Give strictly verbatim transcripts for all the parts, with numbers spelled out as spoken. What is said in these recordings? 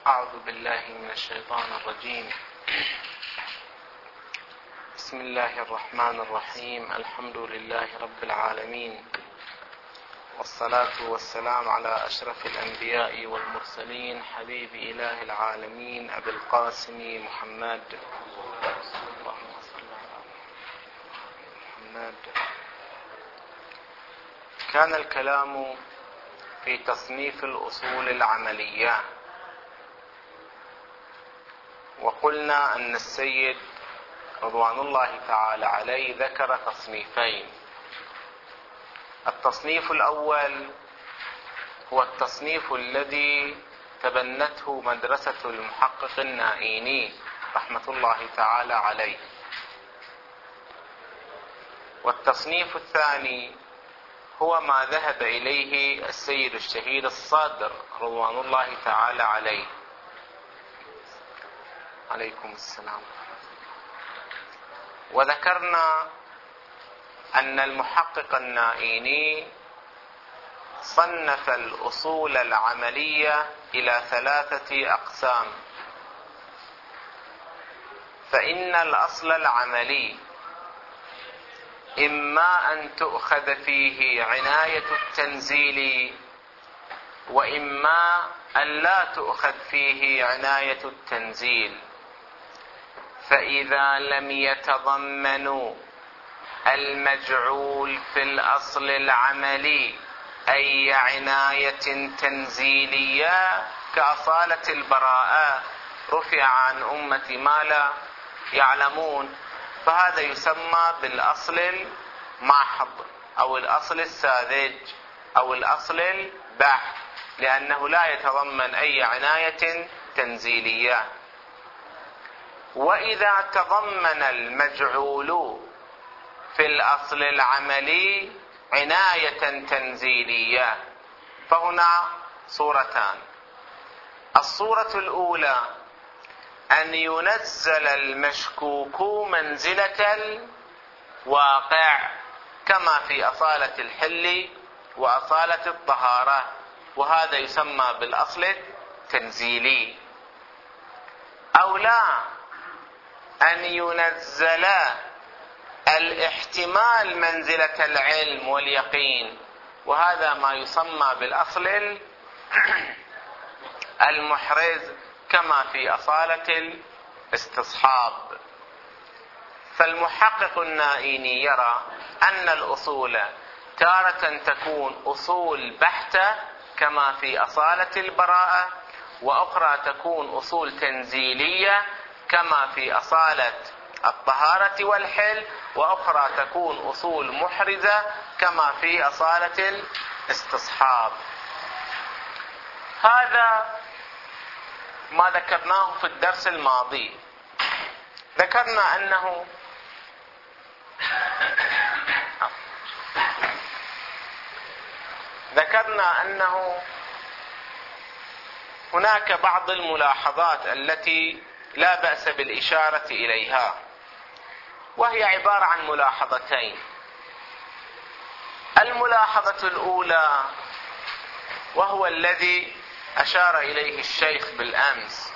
أعوذ بالله من الشيطان الرجيم. بسم الله الرحمن الرحيم. الحمد لله رب العالمين، والصلاة والسلام على أشرف الأنبياء والمرسلين، حبيب إله العالمين أبي القاسم محمد. اللهم صل على محمد. كان الكلام في تصنيف الأصول العملية، وقلنا أن السيد رضوان الله تعالى عليه ذكر تصنيفين. التصنيف الأول هو التصنيف الذي تبنته مدرسة المحقق النائيني رحمة الله تعالى عليه، والتصنيف الثاني هو ما ذهب إليه السيد الشهيد الصادر رضوان الله تعالى عليه. عليكم السلام. وذكرنا أن المحقق النائيني صنف الأصول العملية إلى ثلاثة أقسام. فإن الأصل العملي إما أن تؤخذ فيه عناية التنزيل، وإما أن لا تؤخذ فيه عناية التنزيل. فإذا لم يتضمنوا المجعول في الأصل العملي أي عناية تنزيلية كأصالة البراءة رفع عن أمة ما لا يعلمون، فهذا يسمى بالأصل الماحض أو الأصل الساذج أو الأصل البحث، لأنه لا يتضمن أي عناية تنزيلية. وإذا تضمن المجعول في الأصل العملي عناية تنزيلية فهنا صورتان. الصورة الأولى أن ينزل المشكوك منزلة الواقع كما في أصالة الحل وأصالة الطهارة، وهذا يسمى بالأصل التنزيلي. أو لا، أن ينزل الاحتمال منزلة العلم واليقين، وهذا ما يسمى بالأصل المحرز كما في أصالة الاستصحاب. فالمحقق النائيني يرى أن الأصول تارة تكون أصول بحتة كما في أصالة البراءة، وأخرى تكون أصول تنزيلية كما في أصالة الطهارة والحل، وأخرى تكون أصول محرزة كما في أصالة الاستصحاب. هذا ما ذكرناه في الدرس الماضي. ذكرنا أنه ذكرنا أنه هناك بعض الملاحظات التي لا بأس بالإشارة إليها، وهي عبارة عن ملاحظتين. الملاحظة الأولى وهو الذي أشار إليه الشيخ بالأمس،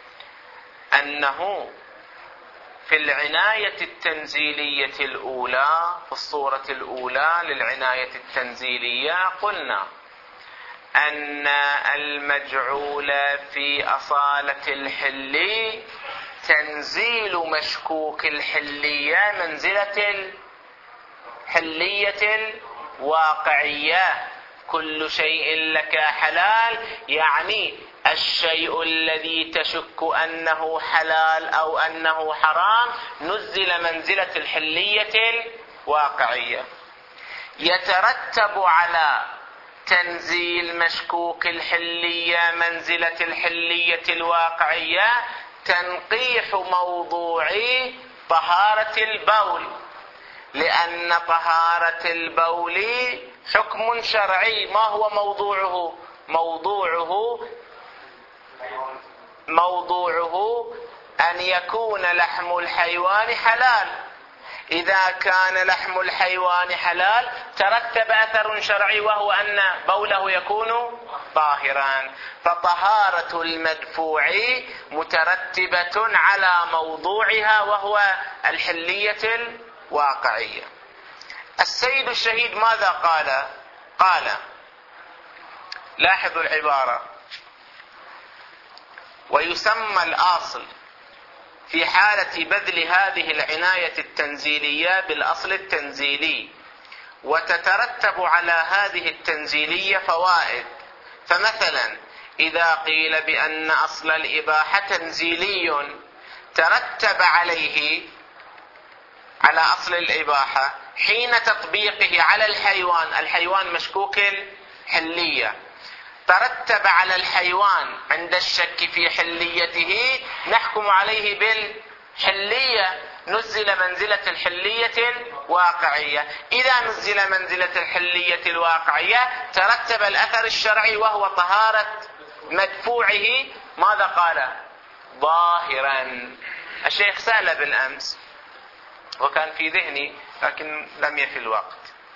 أنه في العناية التنزيلية الأولى، في الصورة الأولى للعناية التنزيلية، قلنا أن المجعول في أصالة الحل تنزيل مشكوك الحلية منزلة الحلية الواقعية. كل شيء لك حلال، يعني الشيء الذي تشك أنه حلال أو أنه حرام نزل منزلة الحلية الواقعية. يترتب على تنزيل مشكوك الحلية منزلة الحلية الواقعية تنقيح موضوع طهارة البول، لأن طهارة البول حكم شرعي. ما هو موضوعه؟ موضوعه موضوعه أن يكون لحم الحيوان حلال. إذا كان لحم الحيوان حلال ترتب أثر شرعي وهو أن بوله يكون طاهرا، فطهارة المدفوع مترتبة على موضوعها وهو الحلية الواقعية. السيد الشهيد ماذا قال؟ قال، لاحظوا العبارة: ويسمى الأصل في حالة بذل هذه العناية التنزيلية بالأصل التنزيلي، وتترتب على هذه التنزيلية فوائد. فمثلا إذا قيل بأن أصل الإباحة تنزيلي ترتب عليه على أصل الإباحة حين تطبيقه على الحيوان، الحيوان مشكوك الحلية، ترتب على الحيوان عند الشك في حليته نحكم عليه بالحلية، نزل منزلة الحلية الواقعية. إذا نزل منزلة الحلية الواقعية ترتب الأثر الشرعي وهو طهارة مدفوعه. ماذا قال؟ ظاهرا. الشيخ سأل بالأمس وكان في ذهني لكن لم يفي الوقت: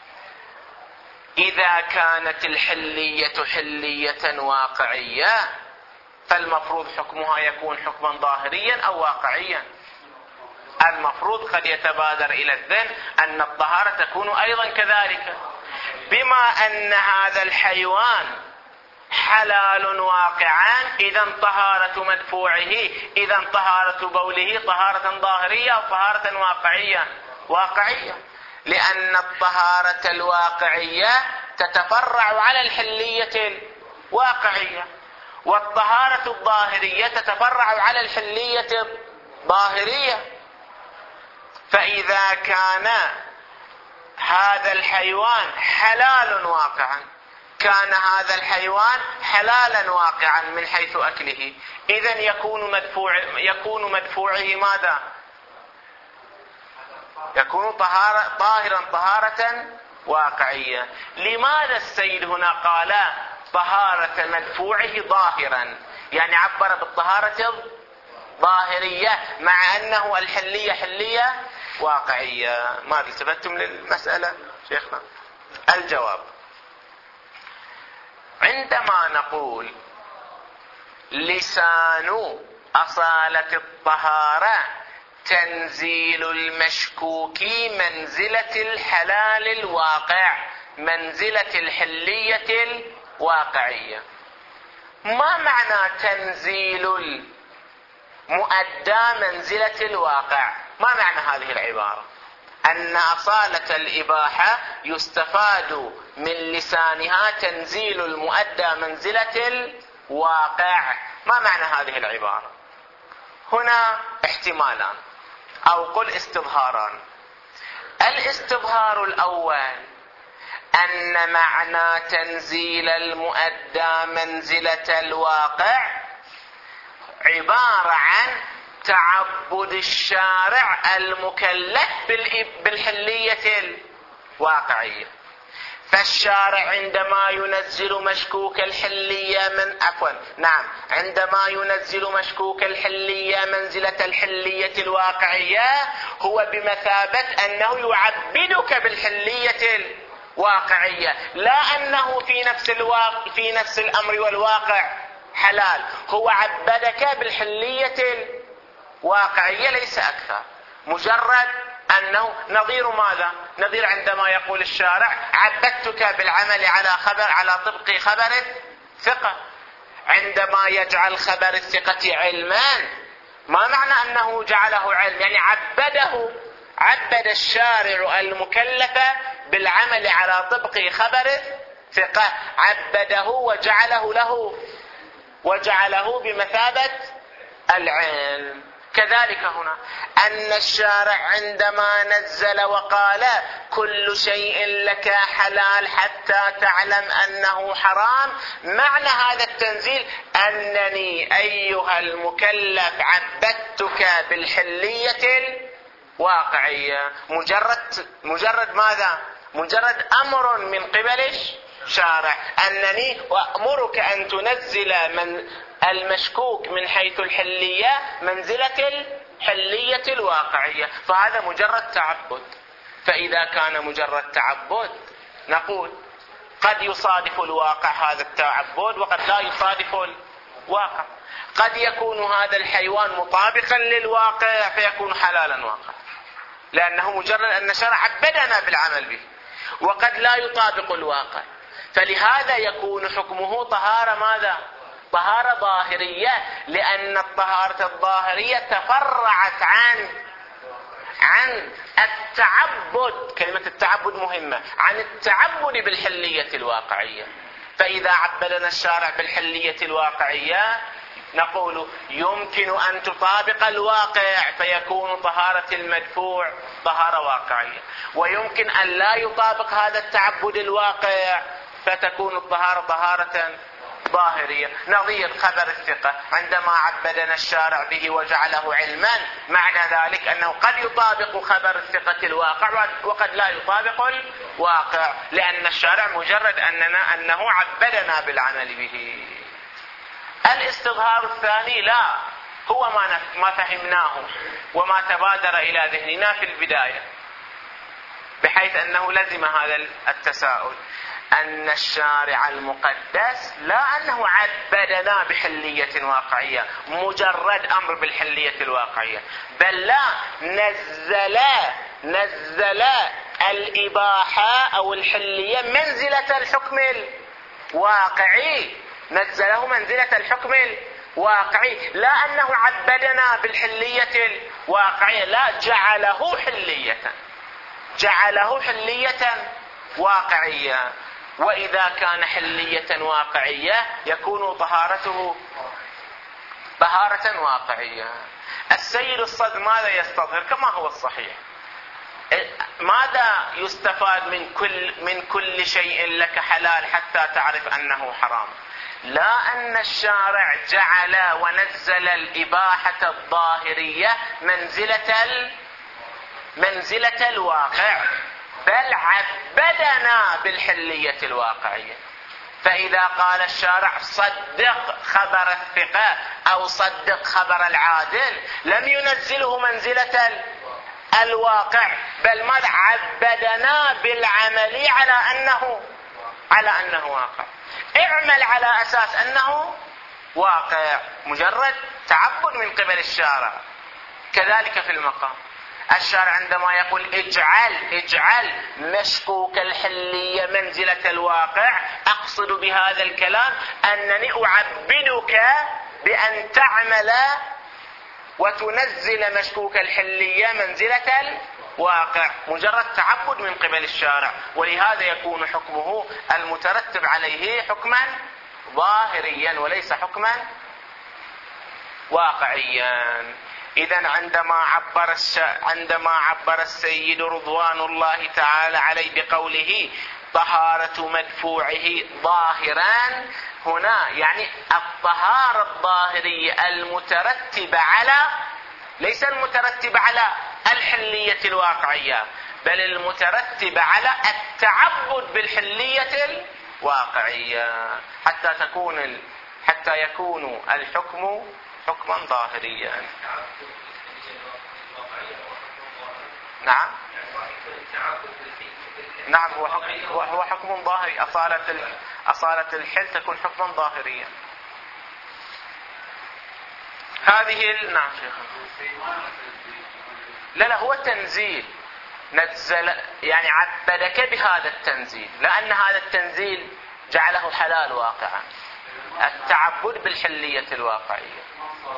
إذا كانت الحلية حلية واقعية فالمفروض حكمها يكون حكما ظاهريا أو واقعيا. المفروض قد يتبادر إلى الذهن أن الطهارة تكون أيضا كذلك. بما أن هذا الحيوان حلال واقعا إذا طهارة مدفوعه، إذا طهارة بوله طهارة ظاهرية أو طهارة واقعية؟ واقعية، لأن الطهارة الواقعية تتفرع على الحلية الواقعية، والطهارة الظاهرية تتفرع على الحلية الظاهرية. فإذا كان هذا الحيوان حلال واقعا، كان هذا الحيوان حلالا واقعا من حيث أكله، إذن يكون مدفوع يكون مدفوعه ماذا؟ يكون طهارة طاهرا طهارة واقعية. لماذا السيد هنا قال طهارة مدفوعه ظاهرا؟ يعني عبر بالطهارة الظاهرية مع أنه الحلية حلية واقعية. ما التفتتم للمسألة شيخنا؟ الجواب: عندما نقول لسان أصالة الطهارة تنزيل المشكوك منزلة الحلال الواقع، منزلة الحلية الواقعية. ما معنى تنزيل المؤدى منزلة الواقع؟ ما معنى هذه العبارة؟ أن أصالة الإباحة يستفاد من لسانها تنزيل المؤدى منزلة الواقع. ما معنى هذه العبارة؟ هنا احتمالان أو قل استظهاران. الاستظهار الأول أن معنى تنزيل المؤدى منزلة الواقع عبارة عن تعبد الشارع المكلف بالحلية الواقعية. فالشارع عندما ينزل مشكوك الحلية من عفوا نعم عندما ينزل مشكوك الحلية منزلة الحلية الواقعية هو بمثابة أنه يعبدك بالحلية الواقعية، لا أنه في نفس الواقع في نفس الأمر والواقع حلال، هو عبدك بالحلية الواقعية ليس أكثر. مجرد أنه نظير ماذا؟ نظير عندما يقول الشارع عبدتك بالعمل على خبر على طبق خبر الثقة. عندما يجعل خبر الثقة علما، ما معنى أنه جعله علم؟ يعني عبده عبد الشارع المكلف بالعمل على طبق خبر الثقة، عبده وجعله له وجعله بمثابة العلم. كذلك هنا أن الشارع عندما نزل وقال كل شيء لك حلال حتى تعلم أنه حرام، معنى هذا التنزيل أنني أيها المكلف عبدتك بالحلية الواقعية. مجرد مجرد ماذا؟ مجرد أمر من قبل الشارع أنني وأمرك أن تنزل من المشكوك من حيث الحلية منزلة بالحلية الواقعية، فهذا مجرد تعبد. فإذا كان مجرد تعبد نقول قد يصادف الواقع هذا التعبد وقد لا يصادف الواقع. قد يكون هذا الحيوان مطابقا للواقع فيكون حلالا واقع لأنه مجرد أن الشرع عبدنا بالعمل به، وقد لا يطابق الواقع، فلهذا يكون حكمه طهارة ماذا؟ طهارة ظاهرية، لأن الطهارة الظاهرية تفرعت عن عن التعبد. كلمة التعبد مهمة، عن التعبد بالحلية الواقعية. فإذا عبدنا الشارع بالحلية الواقعية نقول يمكن أن تطابق الواقع فيكون طهارة المدفوع طهارة واقعية، ويمكن أن لا يطابق هذا التعبد الواقع فتكون الطهارة طهارة ظاهرية. نظير خبر الثقة عندما عبدنا الشارع به وجعله علما، معنى ذلك أنه قد يطابق خبر الثقة الواقع وقد لا يطابق الواقع، لأن الشارع مجرد أننا أنه عبدنا بالعمل به. الاستظهار الثاني لا، هو ما ما فهمناه وما تبادر إلى ذهننا في البداية، بحيث أنه لزم هذا التساؤل، أن الشارع المقدس لا أنه عبدنا بحلية واقعية مجرد أمر بالحلية الواقعية، بل لا، نزل نزل الإباحة أو الحلية منزلة الحكم الواقعي، نزله منزلة الحكم الواقعي، لا أنه عبدنا بالحلية الواقعية، لا، جعله حلية جعله حلية واقعية. وإذا كان حلية واقعية يكون طهارته طهارة واقعية. السيد الصدر ماذا يستظهر كما هو الصحيح؟ ماذا يستفاد من كل من كل شيء لك حلال حتى تعرف أنه حرام؟ لا أن الشارع جعل ونزل الإباحة الظاهرية منزلة ال... منزلة الواقع، بل عبدنا بالحلية الواقعية. فإذا قال الشارع صدق خبر الثقة أو صدق خبر العادل لم ينزله منزلة الواقع، بل ماذا؟ عبدنا بالعمل على أنه على أنه واقع. اعمل على أساس أنه واقع، مجرد تعبد من قبل الشارع. كذلك في المقام، الشارع عندما يقول اجعل اجعل مشكوك الحلية منزلة الواقع، أقصد بهذا الكلام أنني أعبدك بأن تعمل وتنزل مشكوك الحلية منزلة الواقع، مجرد تعبد من قبل الشارع، ولهذا يكون حكمه المترتب عليه حكما ظاهريا وليس حكما واقعيا. إذن عندما عبر الش... عندما عبر السيد رضوان الله تعالى عليه بقوله طهارة مدفوعه ظاهرا، هنا يعني الطهارة الظاهرية المترتبة على، ليس المترتبة على الحلية الواقعية، بل المترتبة على التعبد بالحلية الواقعية، حتى تكون ال... حتى يكون الحكم حكما ظاهريا. نعم نعم هو حكم, هو حكم ظاهري. أصالة ال... أصالة الحل تكون حكما ظاهريا. هذه ال... نعم شيخ. لا لا هو تنزيل، نزل يعني عبدك بهذا التنزيل، لأن هذا التنزيل جعله حلال واقعا، التعبد بالحلية الواقعية.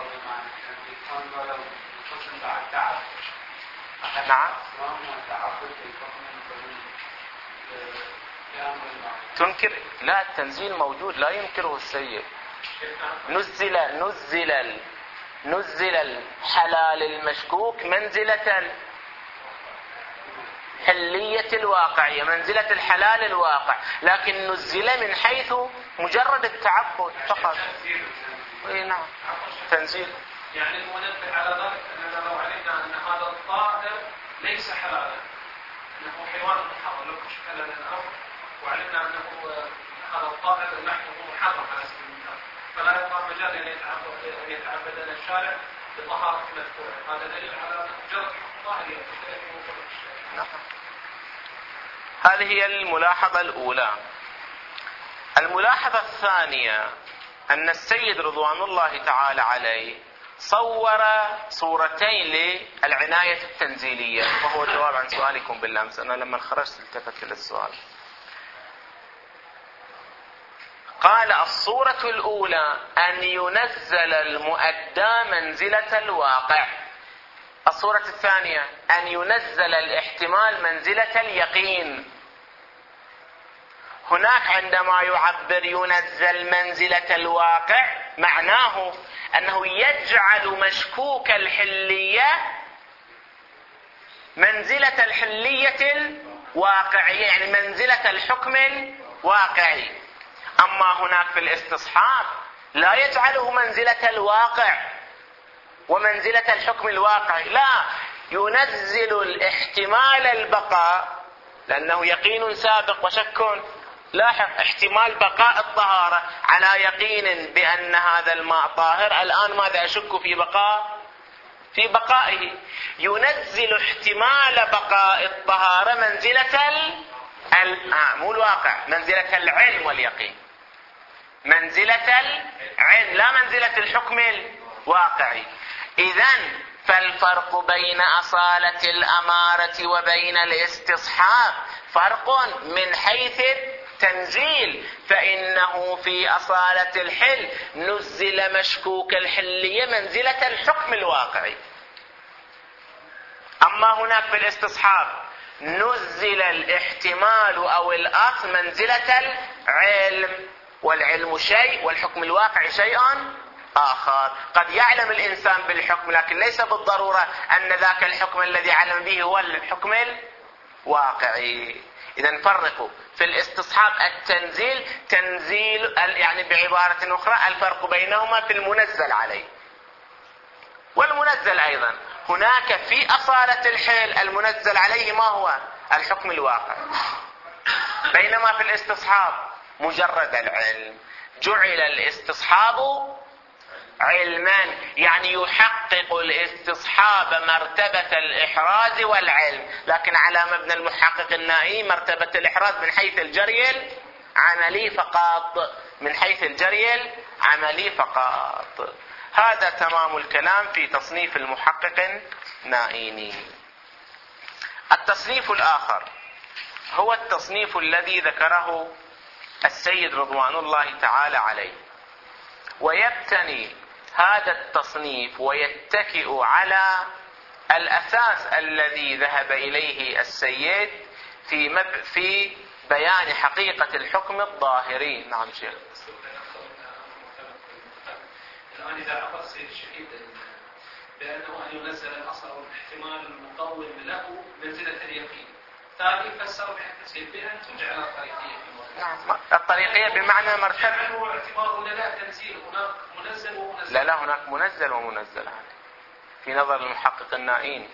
نعم تنكر؟ لا، التنزيل موجود لا ينكره السيد. نزل نزل نزل الحلال المشكوك منزلة الحلية الواقعية، منزلة الحلال الواقع، لكن نزل من حيث مجرد التعبد فقط. اي نعم تنزيل. يعني المنبه على ذلك أننا لو علمنا أن هذا الطائر ليس حلالا، أنه حيوان محرم، لو كشف لنا الأمر وعلمنا أنه هذا الطائر لحمه محرم على سبيل المثال، فلا يبقى مجال أن يتعبد الشارع بطهارة المذكورة، هذا دليل على مجرد ظاهرية. هذه هي الملاحظة الأولى. الملاحظة الثانية أن السيد رضوان الله تعالى عليه صور صورتين للعناية التنزيلية، وهو الجواب عن سؤالكم بالأمس. أنا لما خرجت التفت للسؤال. قال الصورة الأولى أن ينزل المؤدى منزلة الواقع. الصورة الثانية أن ينزل الاحتمال منزلة اليقين. هناك عندما يعبر ينزل منزلة الواقع معناه أنه يجعل مشكوك الحلية منزلة الحلية الواقعية، يعني منزلة الحكم الواقعي. أما هناك في الاستصحاب لا يجعله منزلة الواقع ومنزلة الحكم الواقعي، لا، ينزل الاحتمال البقاء، لأنه يقين سابق وشك لاحق، احتمال بقاء الطهارة على يقين بأن هذا الماء طاهر، الآن ماذا أشك في بقاء في بقائه. ينزل احتمال بقاء الطهارة منزلة ال... آه مو الواقع، منزلة العلم واليقين، منزلة العلم لا منزلة الحكم الواقعي. إذن فالفرق بين أصالة الأمارة وبين الاستصحاب فرق من حيث التنزيل، فإنه في أصالة الحل نزل مشكوك الحلية منزلة الحكم الواقعي. أما هناك في الاستصحاب نزل الاحتمال أو الأصل منزلة العلم، والعلم شيء والحكم الواقعي شيء آخر. قد يعلم الإنسان بالحكم لكن ليس بالضرورة أن ذاك الحكم الذي علم به هو الحكم الواقعي. إذن فرقوا في الاستصحاب التنزيل تنزيل، يعني بعبارة أخرى الفرق بينهما في المنزل عليه والمنزل أيضا. هناك في أصالة الحل المنزل عليه ما هو الحكم الواقعي، بينما في الاستصحاب مجرد العلم. جعل الاستصحاب علما، يعني يحقق الاستصحاب مرتبة الإحراز والعلم، لكن على مبنى المحقق النائي مرتبة الإحراز من حيث الجري العملي فقط، من حيث الجري العملي فقط. هذا تمام الكلام في تصنيف المحقق النائي. التصنيف الآخر هو التصنيف الذي ذكره السيد رضوان الله تعالى عليه، ويبتني هذا التصنيف ويتكئ على الأساس الذي ذهب إليه السيد في مب... في بيان حقيقة الحكم الظاهري. نعم شيخ. الآن إذا عقد السيد الشهيد بأنه أن ينزل الأصل والاحتمال المقوم له منزلة اليقين، ثاني فسر بحث بأن تجعل الطريقية في الموضوع. نعم، الطريقية بمعنى مرتبة. هو اعتبار لا تنزيل، هناك منزل ومنزل. لا لا، هناك منزل ومنزل في نظر المحقق النائين.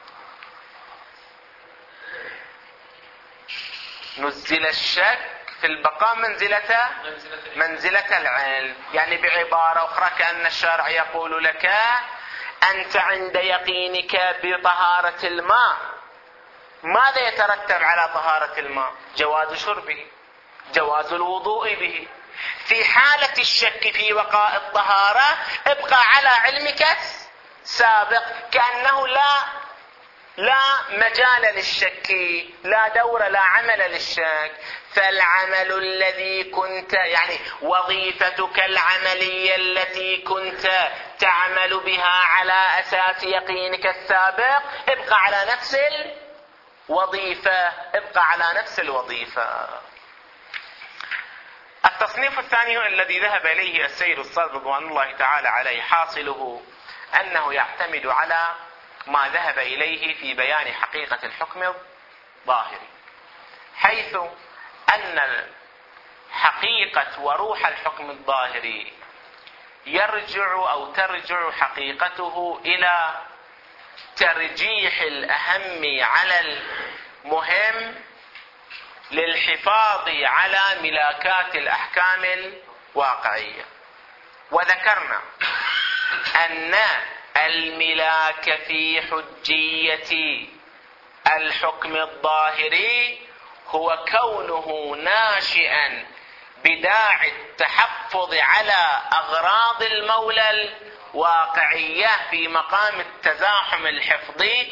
نزل الشك في البقاء منزلة منزلة العلم، يعني بعبارة أخرى كأن الشارع يقول لك أنت عند يقينك بطهارة الماء، ماذا يترتب على طهارة الماء؟ جواز شربه، جواز الوضوء به. في حالة الشك في بقاء الطهارة ابقى على علمك السابق، كأنه لا لا مجال للشك، لا دور، لا عمل للشك. فالعمل الذي كنت، يعني وظيفتك العملية التي كنت تعمل بها على أساس يقينك السابق ابقى على نفس الوظيفة، ابقى على نفس الوظيفة. التصنيف الثاني الذي ذهب إليه السيد الصادق رضوان الله تعالى عليه حاصله أنه يعتمد على ما ذهب إليه في بيان حقيقة الحكم الظاهري، حيث أن حقيقة وروح الحكم الظاهري يرجع أو ترجع حقيقته إلى ترجيح الأهم على المهم للحفاظ على ملاكات الأحكام الواقعية. وذكرنا أن الملاك في حجية الحكم الظاهري هو كونه ناشئا بداعي التحفظ على أغراض المولى الواقعية في مقام التزاحم الحفظي،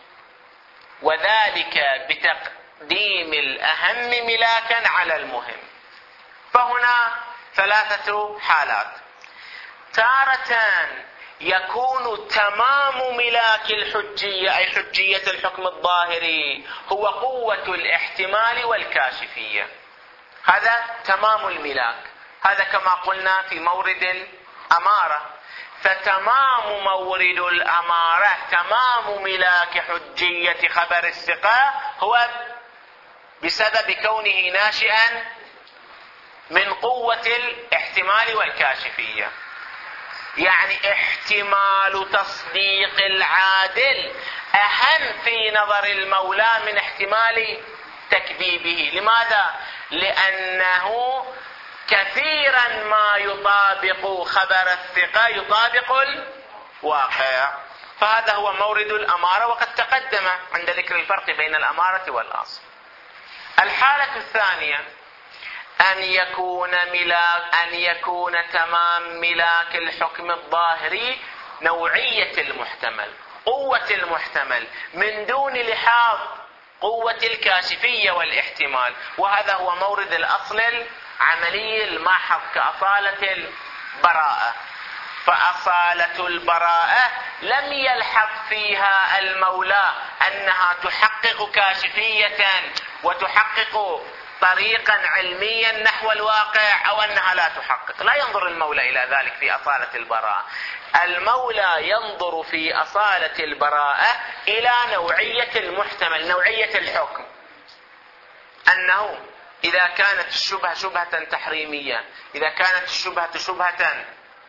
وذلك بتقديم الأهم ملاكا على المهم. فهنا ثلاثة حالات: تارة يكون تمام ملاك الحجية أي حجية الحكم الظاهري هو قوة الاحتمال والكاشفية، هذا تمام الملاك، هذا كما قلنا في مورد الأمارة. فتمام مورد الأمارة، تمام ملاك حجية خبر الثقة هو بسبب كونه ناشئا من قوة الاحتمال والكاشفية، يعني احتمال تصديق العادل أهم في نظر المولى من احتمال تكذيبه. لماذا؟ لأنه كثيرا ما يطابق خبر الثقة يطابق الواقع، فهذا هو مورد الأمارة، وقد تقدم عند ذكر الفرق بين الأمارة والأصل. الحالة الثانية أن يكون ملاك أن يكون تمام ملاك الحكم الظاهري نوعية المحتمل، قوة المحتمل، من دون لحاظ قوة الكاشفية والاحتمال، وهذا هو مورد الأصل العملي الماحظ كأصالة البراءة. فأصالة البراءة لم يلحظ فيها المولى أنها تحقق كاشفية وتحقق طريقا علميا نحو الواقع أو أنها لا تحقق، لا ينظر المولى إلى ذلك في أصالة البراءة. المولى ينظر في أصالة البراءة إلى نوعية المحتمل، نوعية الحكم، أنه إذا كانت الشبهة شبهة تحريمية، إذا كانت الشبهة شبهة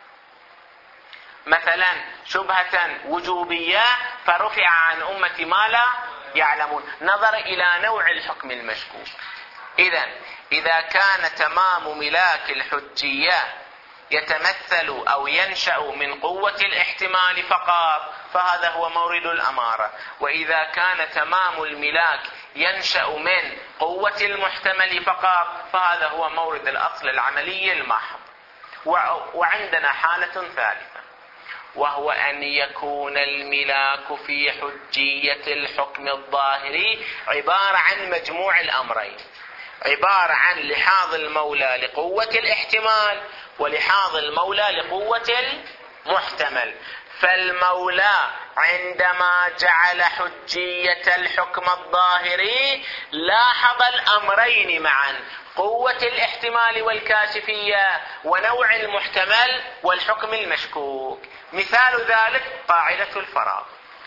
مثلا شبهة وجوبية فرفع عن أمة ما لا يعلمون، نظر إلى نوع الحكم المشكوك. إذن إذا كان تمام ملاك الحجية يتمثل أو ينشأ من قوة الاحتمال فقط فهذا هو مورد الأمارة، وإذا كان تمام الملاك ينشأ من قوة المحتمل فقط فهذا هو مورد الأصل العملي المحض. وعندنا حالة ثالثة، وهو أن يكون الملاك في حجية الحكم الظاهري عبارة عن مجموع الأمرين، عبارة عن لحاظ المولى لقوة الاحتمال ولحاظ المولى لقوة المحتمل. فالمولى عندما جعل حجية الحكم الظاهري لاحظ الأمرين معا، قوة الاحتمال والكاشفية ونوع المحتمل والحكم المشكوك. مثال ذلك قاعدة الفراغ.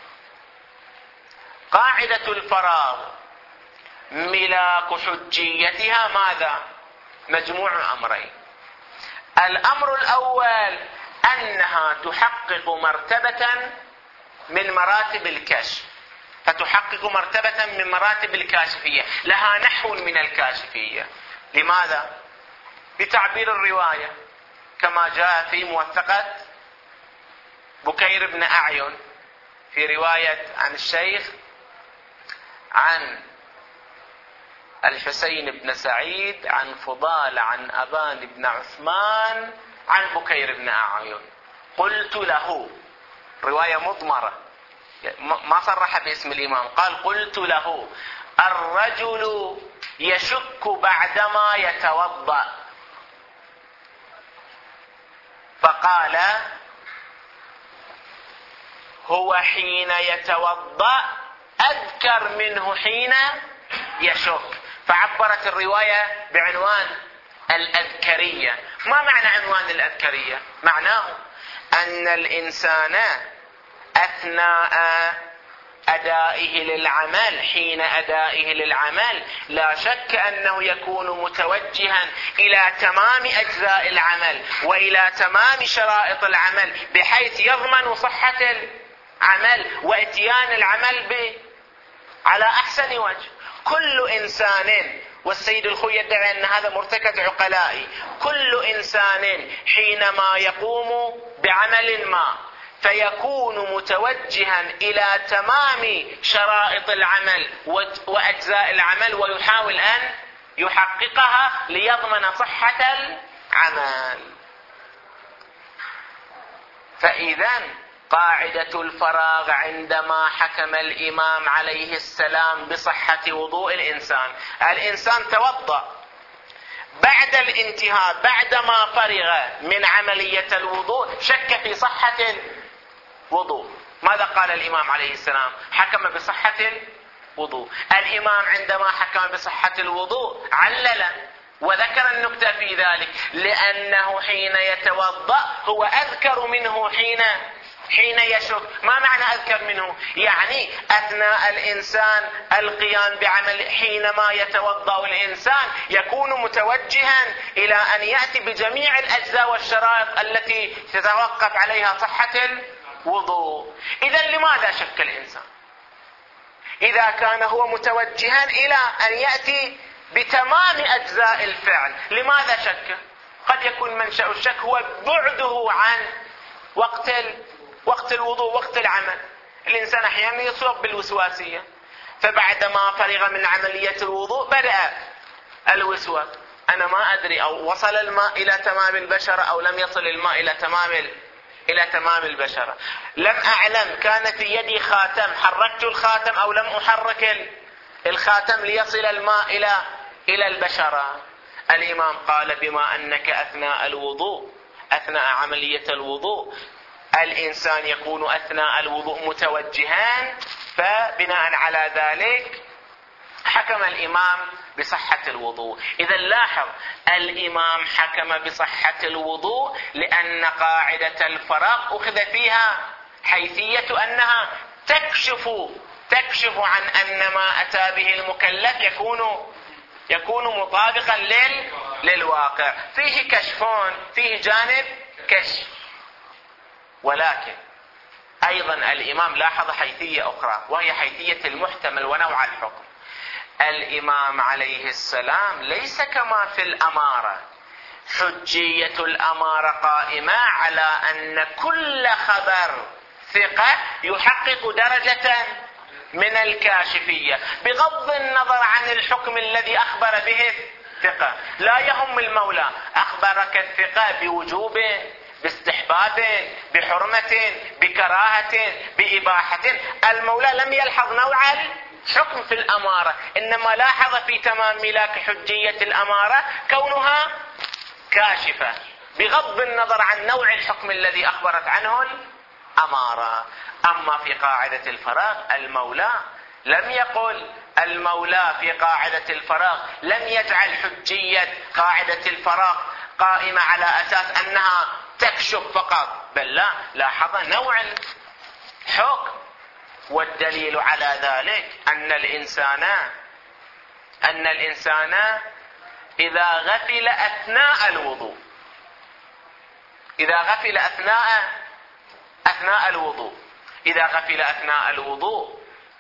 قاعدة الفراغ ملاك حجيتها ماذا؟ مجموع أمرين. الأمر الأول أنها تحقق مرتبة من مراتب الكشف، فتحقق مرتبة من مراتب الكاشفية، لها نحو من الكاشفية. لماذا؟ بتعبير الرواية كما جاء في موثقة بكير بن أعين في رواية عن الشيخ عن الحسين بن سعيد عن فضال عن أبان بن عثمان عن بكير بن أعين. قلت له، رواية مضمرة ما صرح باسم الإمام، قال قلت له الرجل يشك بعدما يتوضأ، فقال هو حين يتوضأ أذكر منه حين يشك، فعبرت الرواية بعنوان الأذكرية. ما معنى عنوان الأذكرية؟ معناه أن الإنسان أثناء أدائه للعمل، حين أدائه للعمل لا شك أنه يكون متوجها إلى تمام أجزاء العمل وإلى تمام شرائط العمل بحيث يضمن صحة العمل وإتيان العمل ب على أحسن وجه. كل إنسان، والسيد الخوي يدعي أن هذا مرتكز عقلائي، كل إنسان حينما يقوم بعمل ما فيكون متوجها إلى تمام شرائط العمل وأجزاء العمل ويحاول أن يحققها ليضمن صحة العمل. فإذا قاعدة الفراغ عندما حكم الإمام عليه السلام بصحة وضوء الإنسان، الإنسان توضأ بعد الانتهاء بعدما فرغ من عملية الوضوء شك في صحة الوضوء، ماذا قال الإمام عليه السلام؟ حكم بصحة الوضوء. الإمام عندما حكم بصحة الوضوء علل وذكر النكتة في ذلك، لأنه حين يتوضأ هو أذكر منه حين حين يشك. ما معنى أذكر منه؟ يعني أثناء الإنسان القيام بعمل، حينما يتوضأ الإنسان يكون متوجها إلى أن يأتي بجميع الأجزاء والشرائط التي تتوقف عليها صحة الوضوء. إذن لماذا شك الإنسان؟ إذا كان هو متوجها إلى أن يأتي بتمام أجزاء الفعل، لماذا شك؟ قد يكون منشأ الشك هو بعده عن وقت وقت الوضوء، وقت العمل. الإنسان أحيانا يصاب بالوسواسية، فبعدما فرغ من عملية الوضوء بدأ الوسواس، أنا ما أدري أو وصل الماء إلى تمام البشرة أو لم يصل الماء إلى تمام إلى تمام البشرة، لم أعلم، كان في يدي خاتم، حركت الخاتم أو لم أحرك الخاتم ليصل الماء إلى إلى البشرة. الإمام قال بما أنك أثناء الوضوء أثناء عملية الوضوء الإنسان يكون أثناء الوضوء متوجها، فبناء على ذلك حكم الإمام بصحة الوضوء. إذا لاحظ الإمام حكم بصحة الوضوء لأن قاعدة الفراغ أخذ فيها حيثية أنها تكشف تكشف عن أن ما أتى به المكلف يكون يكون مطابقا لل للواقع، فيه كشفون، فيه جانب كشف. ولكن أيضا الإمام لاحظ حيثية أخرى وهي حيثية المحتمل ونوع الحكم. الإمام عليه السلام ليس كما في الأمارة، حجية الأمارة قائمة على أن كل خبر ثقة يحقق درجة من الكاشفية بغض النظر عن الحكم الذي أخبر به الثقة. لا يهم المولى أخبرك الثقة بوجوب، باستحباب، بحرمة، بكراهة، بإباحة، المولى لم يلحظ نوع الحكم في الأمارة، إنما لاحظ في تمام ملاك حجية الأمارة كونها كاشفة بغض النظر عن نوع الحكم الذي أخبرت عنه الأمارة. أما في قاعدة الفراغ المولى لم يقل، المولى في قاعدة الفراغ لم يجعل حجية قاعدة الفراغ قائمة على أساس أنها تكشف فقط، بل لا، لاحظ نوع الحكم. والدليل على ذلك أن الإنسان أن الإنسان إذا غفل أثناء الوضوء إذا غفل أثناء أثناء الوضوء إذا غفل أثناء الوضوء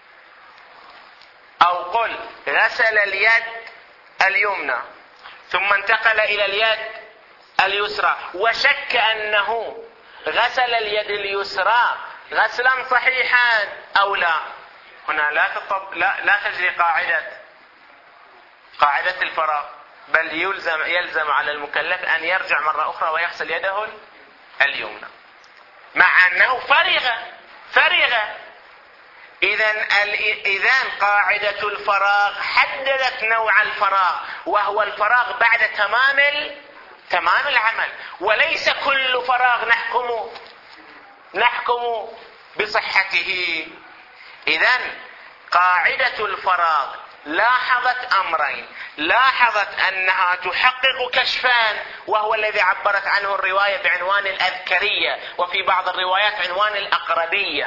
أو قل غسل اليد اليمنى ثم انتقل إلى اليد اليسرى وشك أنه غسل اليد اليسرى غسلا صحيحا أو لا، هنا لا تطب... لا لا تجري قاعدة قاعدة الفراغ، بل يلزم يلزم على المكلف أن يرجع مرة أخرى ويغسل يده اليمنى مع أنه فرغ فرغ إذن إذن قاعدة الفراغ حددت نوع الفراغ، وهو الفراغ بعد تمام تمام العمل، وليس كل فراغ نحكم نحكم بصحته. إذن قاعدة الفراغ لاحظت أمرين، لاحظت أنها تحقق كشفان وهو الذي عبرت عنه الرواية بعنوان الأذكرية، وفي بعض الروايات عنوان الأقربية،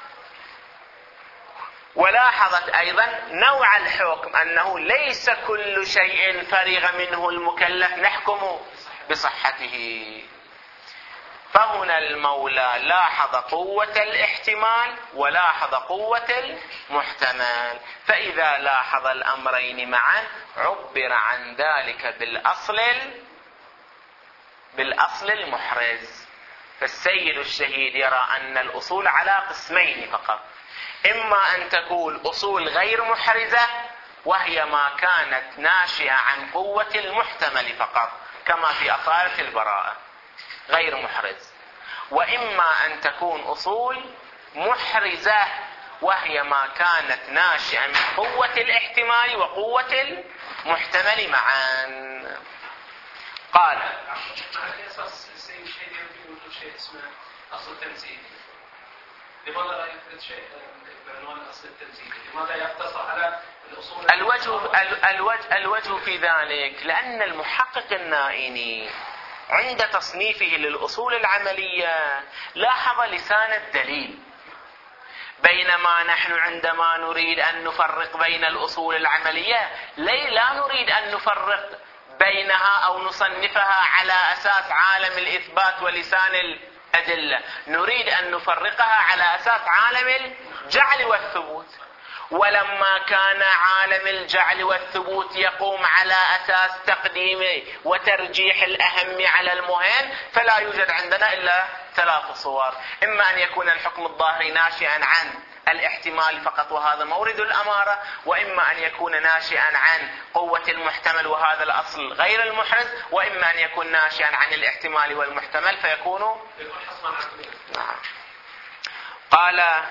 ولاحظت أيضا نوع الحكم أنه ليس كل شيء فرغ منه المكلف نحكم بصحته. فهنا المولى لاحظ قوة الاحتمال ولاحظ قوة المحتمل، فإذا لاحظ الأمرين معا عبر عن ذلك بالأصل بالأصل المحرز، فالسيد الشهيد يرى أن الأصول على قسمين فقط، إما أن تكون أصول غير محرزة وهي ما كانت ناشئة عن قوة المحتمل فقط كما في أصالة البراءة غير محرز، وإما أن تكون أصول محرزة وهي ما كانت ناشئة من قوة الاحتمال وقوة المحتمل معا. قال على أساس السيد الشهيد يمكن وجود شيء اسمه أصل تنزيلي، لماذا لا يفرد شيء بعنوان الأصل التنزيلي؟ لماذا يقتصر على الأصول؟ الوجه, الوجه, الوجه في ذلك لأن المحقق النائني عند تصنيفه للأصول العملية لاحظ لسان الدليل، بينما نحن عندما نريد أن نفرق بين الأصول العملية لا نريد أن نفرق بينها أو نصنفها على أساس عالم الإثبات ولسان الأدلة، نريد أن نفرقها على أساس عالم الجعل والثبوت. ولما كان عالم الجعل والثبوت يقوم على أساس تقديم وترجيح الأهم على المهم، فلا يوجد عندنا إلا ثلاث صور: إما أن يكون الحكم الظاهري ناشئا عن الاحتمال فقط وهذا مورد الأمارة، وإما أن يكون ناشئا عن قوة المحتمل وهذا الأصل غير المحرز، وإما أن يكون ناشئا عن الاحتمال والمحتمل فيكون نعم. قال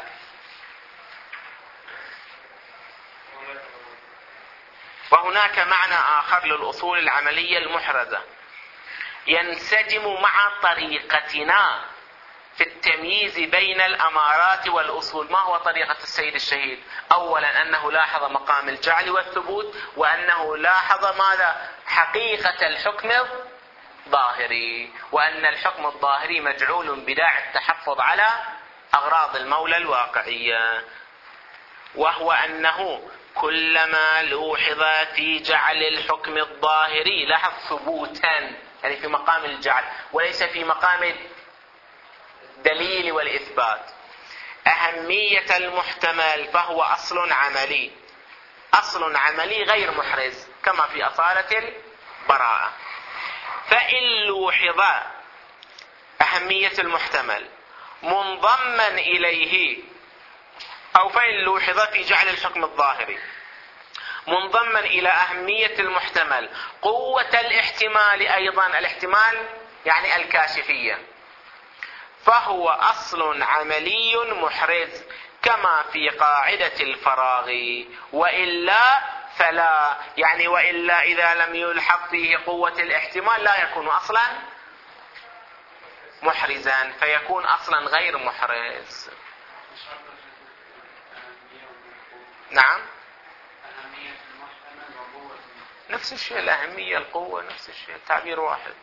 وهناك معنى آخر للأصول العملية المحرزة ينسجم مع طريقتنا في التمييز بين الأمارات والأصول. ما هو طريقة السيد الشهيد؟ أولا أنه لاحظ مقام الجعل والثبوت، وأنه لاحظ ماذا؟ حقيقة الحكم الظاهري، وأن الحكم الظاهري مجعول بداعي التحفظ على أغراض المولى الواقعية، وهو أنه كلما لوحظ في جعل الحكم الظاهري، لاحظ ثبوتا يعني في مقام الجعل وليس في مقام الدليل والإثبات، أهمية المحتمل فهو أصل عملي، أصل عملي غير محرز كما في أصالة البراءة. فإن لوحظ أهمية المحتمل منضما إليه، أو فإن لوحظ في جعل الحكم الظاهري منضما إلى أهمية المحتمل قوة الاحتمال، أيضا الاحتمال يعني الكاشفية، فهو أصل عملي محرز كما في قاعدة الفراغ، وإلا فلا، يعني وإلا إذا لم يلحق فيه قوة الاحتمال لا يكون أصلا محرزا فيكون أصلا غير محرز. نعم نفس الشيء، الأهمية القوة نفس الشيء، تعبير واحد.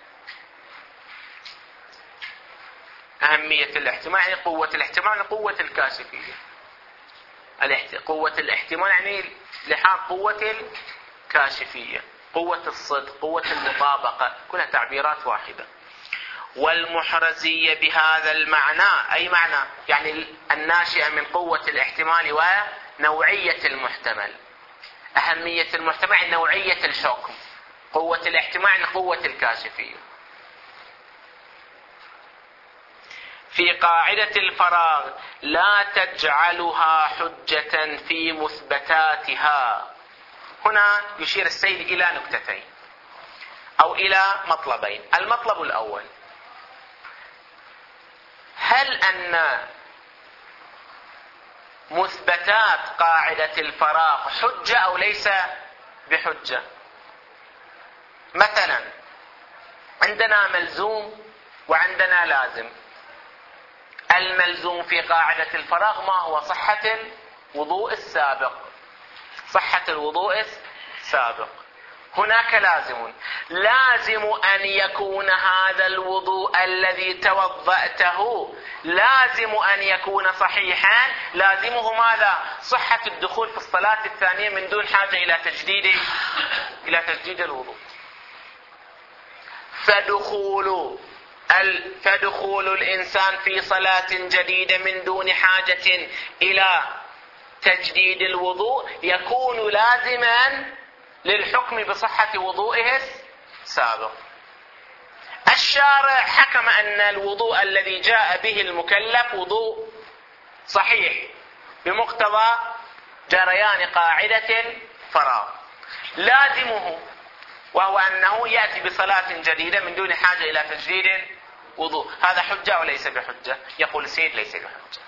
أهمية الاحتمال يعني قوة الاحتمال يعني قوة الكاشفية، قوة الاحتمال يعني لحاق قوة الكاشفية، قوة الصدق، قوة المطابقة، كلها تعبيرات واحدة. والمحرزية بهذا المعنى أي معنى يعني الناشئة من قوة الاحتمال ونوعية المحتمل. أهمية المحتمل يعني نوعية الحكم، قوة الاحتمال يعني قوة الكاشفية. في قاعدة الفراغ لا تجعلها حجة في مثبتاتها. هنا يشير السيد إلى نكتتين أو إلى مطلبين. المطلب الأول: هل أن مثبتات قاعدة الفراغ حجة أو ليس بحجة؟ مثلا عندنا ملزوم وعندنا لازم. الملزوم في قاعدة الفراغ ما هو؟ صحة الوضوء السابق، صحة الوضوء السابق. هناك لازم، لازم أن يكون هذا الوضوء الذي توضأته لازم أن يكون صحيحا، لازمه ماذا؟ صحة الدخول في الصلاة الثانية من دون حاجة إلى تجديد إلى تجديد الوضوء. فدخول فدخول الإنسان في صلاة جديدة من دون حاجة إلى تجديد الوضوء يكون لازما للحكم بصحة وضوئه السابق. الشارع حكم أن الوضوء الذي جاء به المكلف وضوء صحيح بمقتضى جريان قاعدة الفراغ، لازمه وهو أنه يأتي بصلاة جديدة من دون حاجة إلى تجديد وضوء. هذا حجة وليس بحجة؟ يقول سيد ليس بحجة.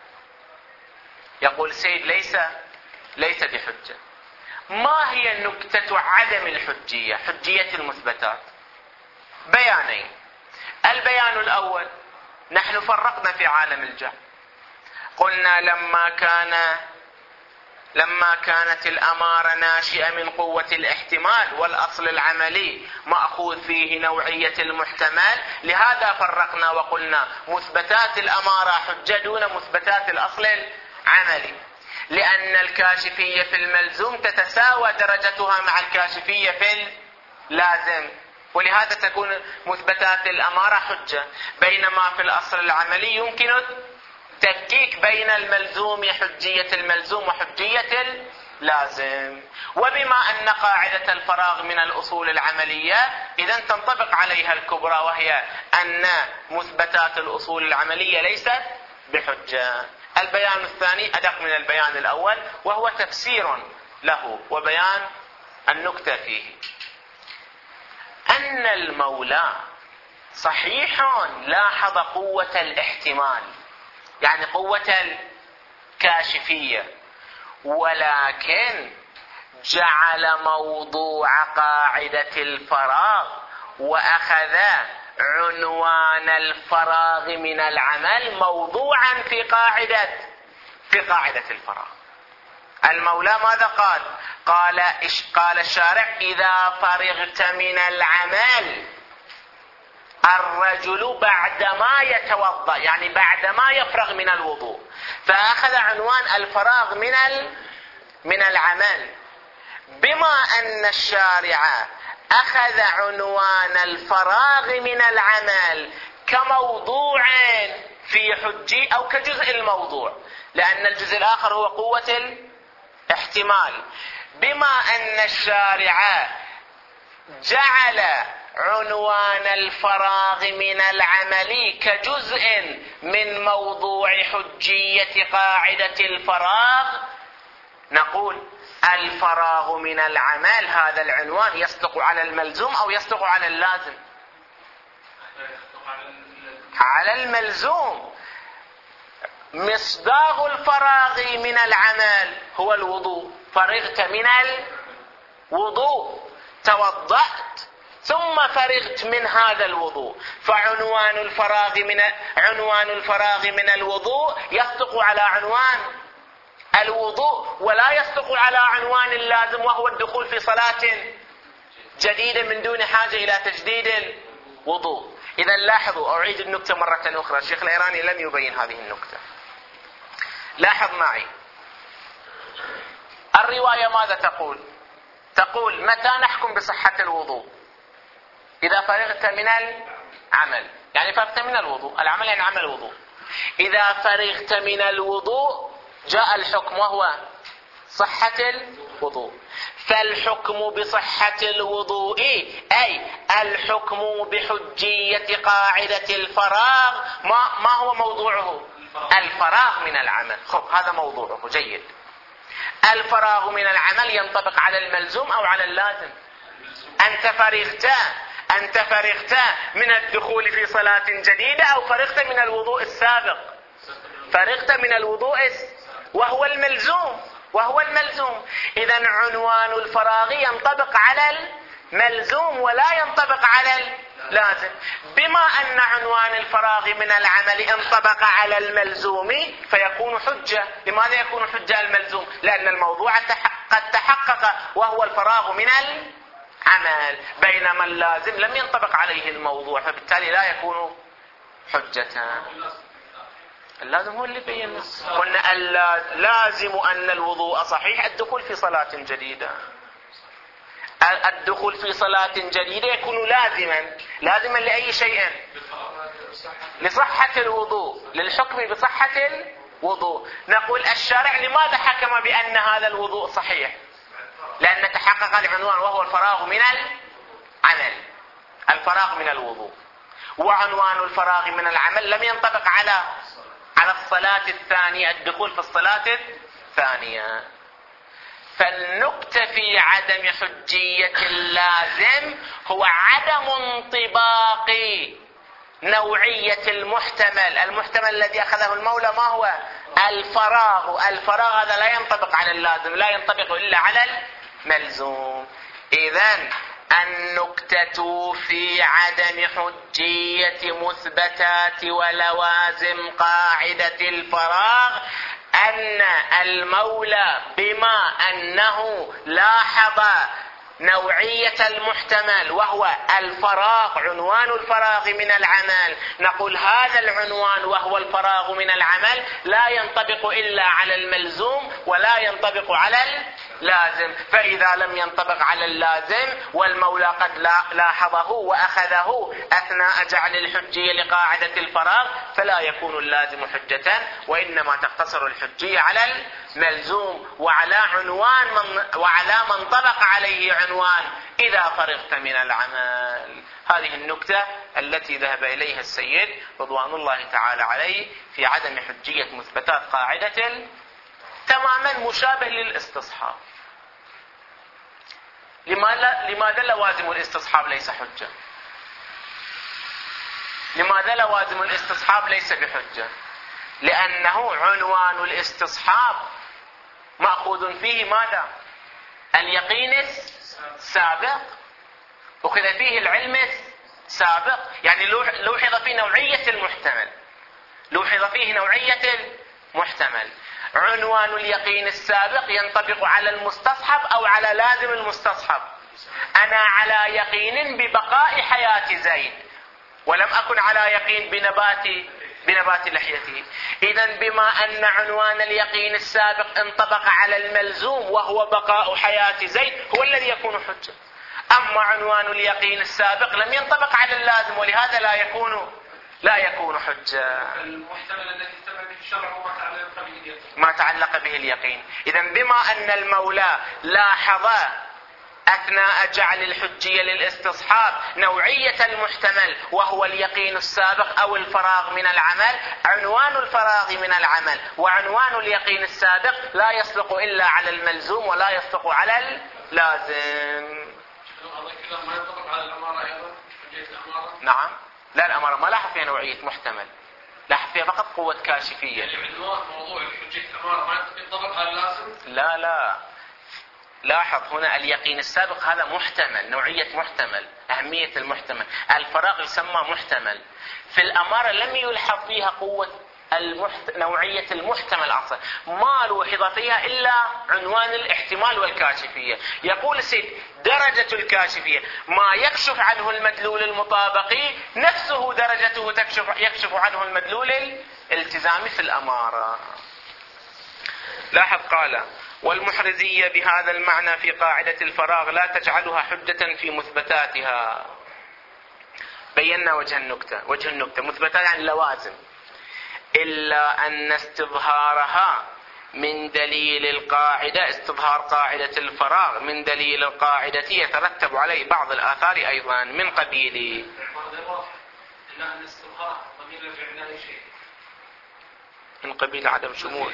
يقول سيد ليس ليس بحجة. ما هي نكتة عدم الحجية، حجية المثبتات؟ بيانين. البيان الأول، نحن فرقنا في عالم الجهل، قلنا لما كان لما كانت الأمارة ناشئة من قوة الاحتمال والأصل العملي مأخوذ فيه نوعية المحتمل، لهذا فرقنا وقلنا مثبتات الأمارة حجة دون مثبتات الأصل العملي، لأن الكاشفية في الملزوم تتساوى درجتها مع الكاشفية في اللازم، ولهذا تكون مثبتات الأمارة حجة، بينما في الأصل العملي يمكن تفكيك بين الملزوم، حجية الملزوم وحجية اللازم. وبما أن قاعدة الفراغ من الأصول العملية، إذن تنطبق عليها الكبرى، وهي أن مثبتات الأصول العملية ليست بحجة. البيان الثاني أدق من البيان الأول، وهو تفسير له وبيان النكتة فيه. أن المولى صحيح لاحظ قوة الاحتمال، يعني قوة الكاشفية، ولكن جعل موضوع قاعدة الفراغ وأخذ عنوان الفراغ من العمل موضوعا في قاعدة في قاعدة الفراغ. المولى ماذا قال؟ قال قال الشارع: إذا فرغت من العمل، الرجل بعدما يتوضأ، يعني بعدما يفرغ من الوضوء، فأخذ عنوان الفراغ من من العمل. بما أن الشارع أخذ عنوان الفراغ من العمل كموضوع في حجي أو كجزء الموضوع، لأن الجزء الآخر هو قوة الاحتمال. بما أن الشارع جعل عنوان الفراغ من العمل كجزء من موضوع حجية قاعدة الفراغ، نقول الفراغ من العمل هذا العنوان يصدق على الملزوم أو يصدق على اللازم؟ على الملزوم. مصداق الفراغ من العمل هو الوضوء، فرغت من الوضوء، توضأت ثم فرغت من هذا الوضوء، فعنوان الفراغ من عنوان الفراغ من الوضوء يصدق على عنوان الوضوء، ولا يصدق على عنوان اللازم وهو الدخول في صلاة جديدة من دون حاجة إلى تجديد الوضوء. إذا لاحظوا، أعيد النكتة مرة أخرى، الشيخ الإيراني لم يبين هذه النكتة. لاحظ معي، الرواية ماذا تقول؟ تقول: متى نحكم بصحة الوضوء؟ إذا فرغت من العمل، يعني فرغت من الوضوء، العمل يعني عمل الوضوء. إذا فرغت من الوضوء جاء الحكم وهو صحة الوضوء. فالحكم بصحة الوضوء أي الحكم بحجية قاعدة الفراغ، ما, ما هو موضوعه؟ الفراغ من العمل. خب، هذا موضوعه جيد. الفراغ من العمل ينطبق على الملزوم أو على اللازم؟ أنت فرغت أنت فرغت من الدخول في صلاة جديدة أو فرغت من الوضوء السابق؟ فرغت من الوضوء وهو الملزوم وهو الملزوم. إذن عنوان الفراغ ينطبق على الملزوم ولا ينطبق على اللازم. بما أن عنوان الفراغ من العمل انطبق على الملزوم فيكون حجة. لماذا يكون حجة الملزوم؟ لأن الموضوع قد تحقق وهو الفراغ من العمل، بينما اللازم لم ينطبق عليه الموضوع، فبالتالي لا يكون حجة. اللازم هو اللي بينا. قلنا اللازم أن الوضوء صحيح الدخول في صلاة جديدة. الدخول في صلاة جديدة يكون لازما لازما لأي شيء؟ لصحة الوضوء، للحكم بصحة الوضوء. نقول الشارع لماذا حكم بأن هذا الوضوء صحيح؟ لأن تحقق العنوان وهو الفراغ من العمل، الفراغ من الوضوء. وعنوان الفراغ من العمل لم ينطبق على على الصلاة الثانية، الدخول في الصلاة الثانية. فالنكتة في عدم حجية اللازم هو عدم انطباق نوعية المحتمل. المحتمل الذي أخذه المولى ما هو؟ الفراغ. الفراغ هذا لا ينطبق على اللازم، لا ينطبق إلا على الملزوم. إذن النكتة في عدم حجية مثبتات ولوازم قاعدة الفراغ أن المولى بما أنه لاحظ نوعية المحتمل وهو الفراغ، عنوان الفراغ من العمل، نقول هذا العنوان وهو الفراغ من العمل لا ينطبق إلا على الملزوم ولا ينطبق على اللازم. فإذا لم ينطبق على اللازم والمولى قد لاحظه وأخذه أثناء جعل الحجية لقاعدة الفراغ فلا يكون اللازم حجة، وإنما تقتصر الحجية على الملزوم وعلى عنوان من وعلى من طبق عليه عنوان إذا فرغت من العمل. هذه النكتة التي ذهب إليها السيد رضوان الله تعالى عليه في عدم حجية مثبتات قاعدة تماما مشابه للاستصحاب. لماذا لماذا لوازم الاستصحاب ليس حجة؟ لماذا لوازم الاستصحاب ليس بحجة؟ لأنه عنوان الاستصحاب مأخوذ فيه ماذا؟ اليقين السابق، أخذ فيه العلم السابق، يعني لوحظ فيه نوعية المحتمل، لوحظ فيه نوعية المحتمل. عنوان اليقين السابق ينطبق على المستصحب أو على لازم المستصحب. أنا على يقين ببقاء حياة زيد ولم أكن على يقين بنبات بنبات لحيته. إذن بما أن عنوان اليقين السابق انطبق على الملزوم وهو بقاء حياة زيد هو الذي يكون حجة. أما عنوان اليقين السابق لم ينطبق على اللازم ولهذا لا يكون لا يكون حجة. المحتمل الذي اتبع به الشرع وما تعلق به اليقين ما تعلق به اليقين. إذن بما أن المولى لاحظ أثناء جعل الحجية للاستصحاب نوعية المحتمل وهو اليقين السابق أو الفراغ من العمل، عنوان الفراغ من العمل وعنوان اليقين السابق لا يصدق إلا على الملزوم ولا يصدق على اللازم. ما ينطبق على الأمارة أيضا؟ حجية الأمارة؟ نعم. لا، الأمارة ما لاحظ فيها نوعية محتمل، لاحظ فيها فقط قوة كاشفية. يعني عنوان موضوع حجية الأمارة ما ينطبق على اللازم؟ لا لا، لاحظ هنا اليقين السابق هذا محتمل، نوعية محتمل، أهمية المحتمل. الفراغ يسمى محتمل. في الأمارة لم يلحظ فيها قوة المحت... نوعية المحتمل أصلا، ما لوحظ فيها إلا عنوان الاحتمال والكاشفية. يقول السيد درجة الكاشفية ما يكشف عنه المدلول المطابقي نفسه درجته تكشف يكشف عنه المدلول الالتزامي في الأمارة. لاحظ قال والمحرزية بهذا المعنى في قاعدة الفراغ لا تجعلها حجة في مثبتاتها. بينا وجه النكتة. وجه النكتة مثبتات يعني لوازم، إلا أن استظهارها من دليل القاعدة، استظهار قاعدة الفراغ من دليل القاعدة يترتب عليه بعض الآثار أيضا من قبيل إلا أن استظهار ضمير الفعل شيء من قبيل عدم شمول.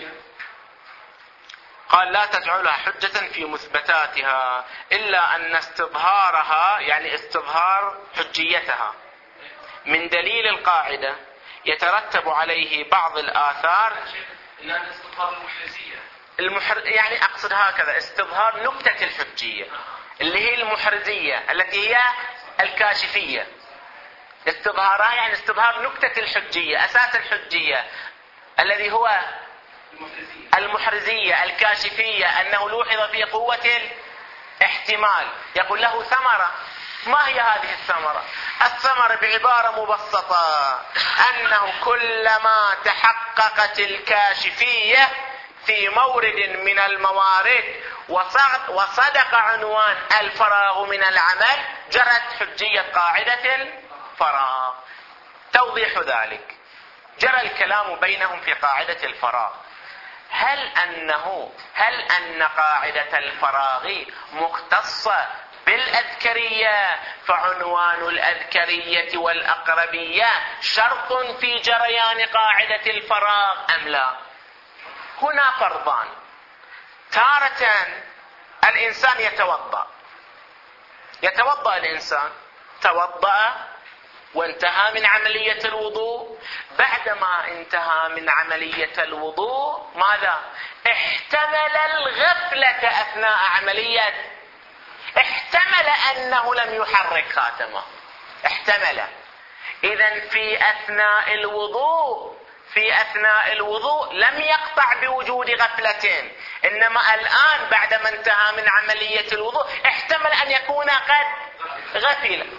قال لا تجعلها حجة في مثبتاتها إلا أن استظهارها يعني استظهار حجيتها من دليل القاعدة يترتب عليه بعض الآثار. إلا أن استظهار المحرزية المحر... يعني أقصد هكذا استظهار نكتة الحجية اللي هي المحرزية التي هي الكاشفية. استظهارها يعني استظهار نكتة الحجية، أساس الحجية الذي هو المحرزية. المحرزية الكاشفية، أنه لوحظ في قوة الاحتمال. يقول له ثمرة. ما هي هذه الثمرة؟ الثمرة بعبارة مبسطة أنه كلما تحققت الكاشفية في مورد من الموارد وصدق عنوان الفراغ من العمل جرت حجية قاعدة الفراغ. توضيح ذلك جرى الكلام بينهم في قاعدة الفراغ. هل أنه هل أن قاعدة الفراغ مختصة بالأذكرية، فعنوان الأذكرية والأقربية شرط في جريان قاعدة الفراغ أم لا؟ هنا فرضان. تارة الإنسان يتوضأ يتوضأ الإنسان توضأ وانتهى من عملية الوضوء. بعدما انتهى من عملية الوضوء ماذا؟ احتمل الغفلة أثناء عملية، احتمل أنه لم يحرك خاتمه، احتمل. إذن في أثناء الوضوء في أثناء الوضوء لم يقطع بوجود غفلة، إنما الآن بعدما انتهى من عملية الوضوء احتمل أن يكون قد غفل.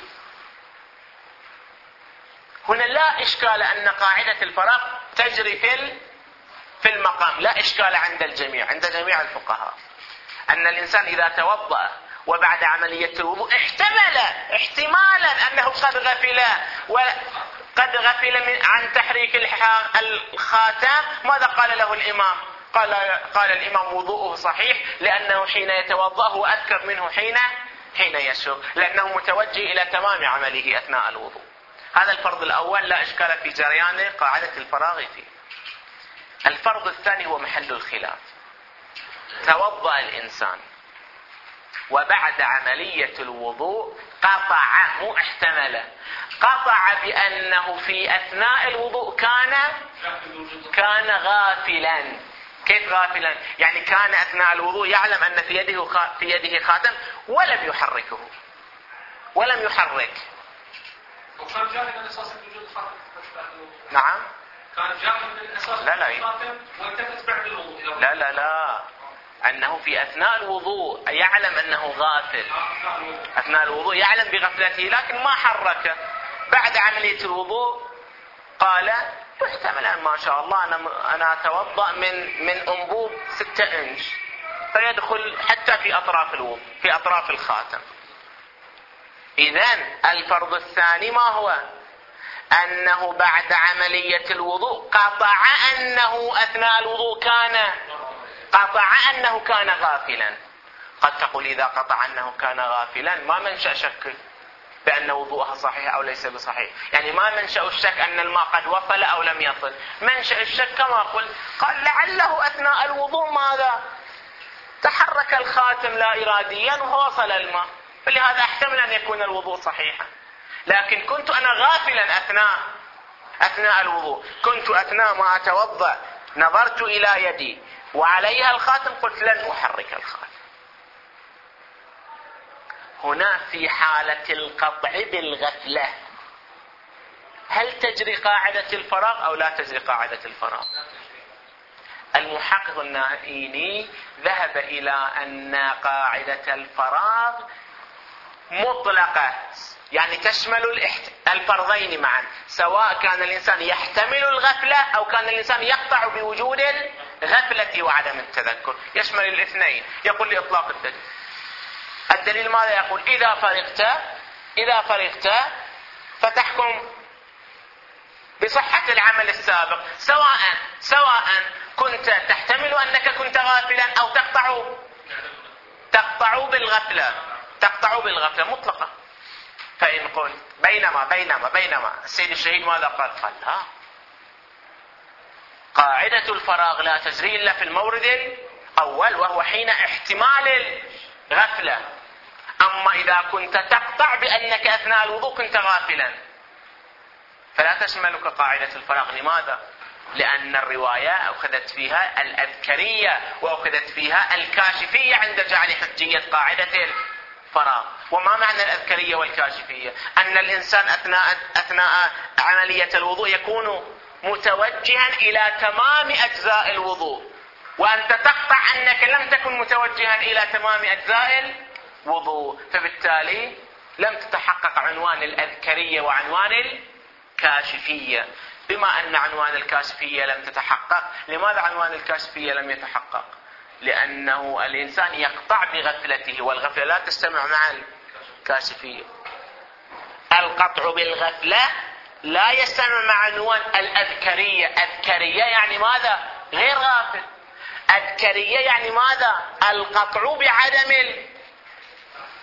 هنا لا إشكال أن قاعدة الفراغ تجري في في المقام، لا إشكال عند الجميع، عند جميع الفقهاء، أن الإنسان إذا توضأ وبعد عملية الوضوء احتمل احتمالا أنه قد غفل وقد غفل من عن تحريك الخاتم، ماذا قال له الإمام؟ قال قال الإمام وضوءه صحيح، لأنه حين يتوضأ هو أذكر منه حين حين يشرب، لأنه متوجه إلى تمام عمله أثناء الوضوء. هذا الفرض الأول لا إشكال في جريان قاعدة الفراغ فيه. الفرض الثاني هو محل الخلاف. توضأ الإنسان وبعد عملية الوضوء قطع، مو احتمل، قطع بأنه في أثناء الوضوء كان كان غافلا. كيف غافلا؟ يعني كان أثناء الوضوء يعلم أن في يده في يده خاتم ولم يحركه ولم يحرك. وكان جاهل من أساس وجود الخاتم. نعم. كان جاهل من أساس لا لا الخاتم وانتهت بعد الوضوء. لا لا لا أنه في أثناء الوضوء يعلم أنه غافل، أثناء الوضوء يعلم بغفلته لكن ما حرك. بعد عملية الوضوء قال يحتمل أن ما شاء الله أنا أنا أتوضأ من من أنبوب ستة إنش فيدخل حتى في أطراف الوضوء في أطراف الخاتم. إذن الفرض الثاني ما هو؟ أنه بعد عملية الوضوء قطع أنه أثناء الوضوء كان قطع أنه كان غافلا. قد تقول إذا قطع أنه كان غافلا ما منشأ شك بأن وضوءها صحيح أو ليس بصحيح، يعني ما منشأ الشك أن الماء قد وصل أو لم يصل. منشأ الشك كما قلت قال لعله أثناء الوضوء ماذا؟ تحرك الخاتم لا إراديا ووصل الماء، فلهذا احتمل أن يكون الوضوء صحيحا. لكن كنت أنا غافلا أثناء أثناء الوضوء، كنت أثناء ما أتوضأ نظرت إلى يدي وعليها الخاتم قلت لن أحرك الخاتم. هنا في حالة القطع بالغفلة هل تجري قاعدة الفراغ أو لا تجري قاعدة الفراغ؟ المحقق النائيني ذهب إلى أن قاعدة الفراغ مطلقة، يعني تشمل الفرضين معا، سواء كان الإنسان يحتمل الغفلة أو كان الإنسان يقطع بوجود الغفلة وعدم التذكر، يشمل الاثنين. يقول لإطلاق الدليل. الدليل ماذا يقول؟ إذا فرغت إذا فرغت فتحكم بصحة العمل السابق، سواء سواء كنت تحتمل أنك كنت غافلا أو تقطع تقطع بالغفلة تقطع بالغفلة مطلقة. فإن قلت بينما بينما بينما السيد الشهيد ماذا قال؟ قال لا، قاعدة الفراغ لا تجري إلا في المورد الأول وهو حين احتمال الغفلة. أما إذا كنت تقطع بأنك أثناء الوضوء كنت غافلا فلا تشملك قاعدة الفراغ. لماذا؟ لأن الرواية أخذت فيها الأذكرية وأخذت فيها الكاشفية عند جعل حجية قاعدة الفراغ. وما معنى الأذكرية والكاشفية؟ أن الإنسان أثناء أثناء عملية الوضوء يكون متوجها إلى تمام أجزاء الوضوء، وأنت تقطع أنك لم تكن متوجها إلى تمام أجزاء الوضوء، فبالتالي لم تتحقق عنوان الأذكرية وعنوان الكاشفية. بما أن عنوان الكاشفية لم تتحقق، لماذا عنوان الكاشفية لم يتحقق؟ لأنه الإنسان يقطع بغفلته، والغفلة لا تجتمع مع الكاشفية. القطع بالغفلة لا يجتمع مع عنوان الأذكرية. أذكرية يعني ماذا؟ غير غافل. أذكرية يعني ماذا؟ القطع بعدم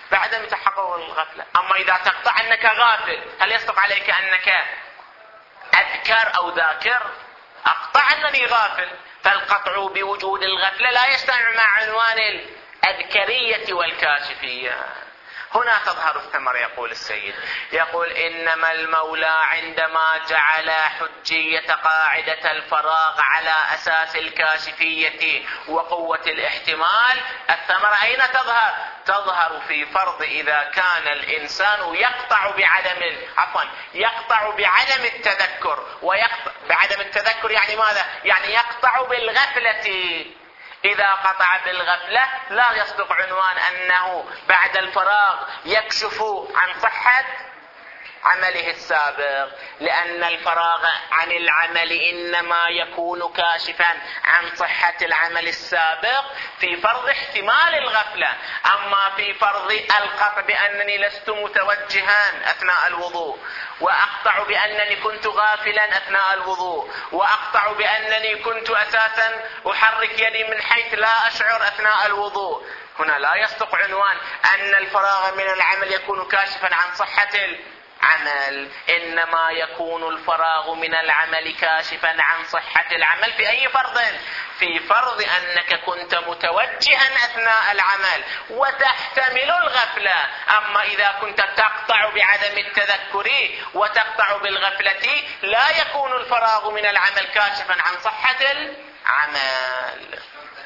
بعدم تحقق الغفلة. أما إذا تقطع أنك غافل، هل يصدق عليك أنك أذكر أو ذاكر؟ أقطع أنني غافل، فالقطع بوجود الغفلة لا يجتمع مع عنوان الأذكرية والكاشفية. هنا تظهر الثمرة. يقول السيد، يقول إنما المولى عندما جعل حجية قاعدة الفراغ على أساس الكاشفية وقوة الاحتمال، الثمرة أين تظهر؟ تظهر في فرض إذا كان الإنسان يقطع بعدم عفوا يقطع بعدم التذكر، ويقطع بعدم التذكر يعني ماذا؟ يعني يقطع بالغفلة. إذا قطع بالغفلة لا يصدق عنوان أنه بعد الفراغ يكشف عن صحة عمله السابق، لأن الفراغ عن العمل إنما يكون كاشفا عن صحة العمل السابق في فرض احتمال الغفلة. أما في فرض القطع بأنني لست متوجها أثناء الوضوء، وأقطع بأنني كنت غافلا أثناء الوضوء، وأقطع بأنني كنت أساسا أحرك يدي من حيث لا أشعر أثناء الوضوء، هنا لا يصدق عنوان أن الفراغ من العمل يكون كاشفا عن صحة العمل، إنما يكون الفراغ من العمل كاشفا عن صحة العمل. في أي فرض؟ في فرض أنك كنت متوجها أثناء العمل وتحتمل الغفلة. أما إذا كنت تقطع بعدم التذكر وتقطع بالغفلة لا يكون الفراغ من العمل كاشفا عن صحة العمل.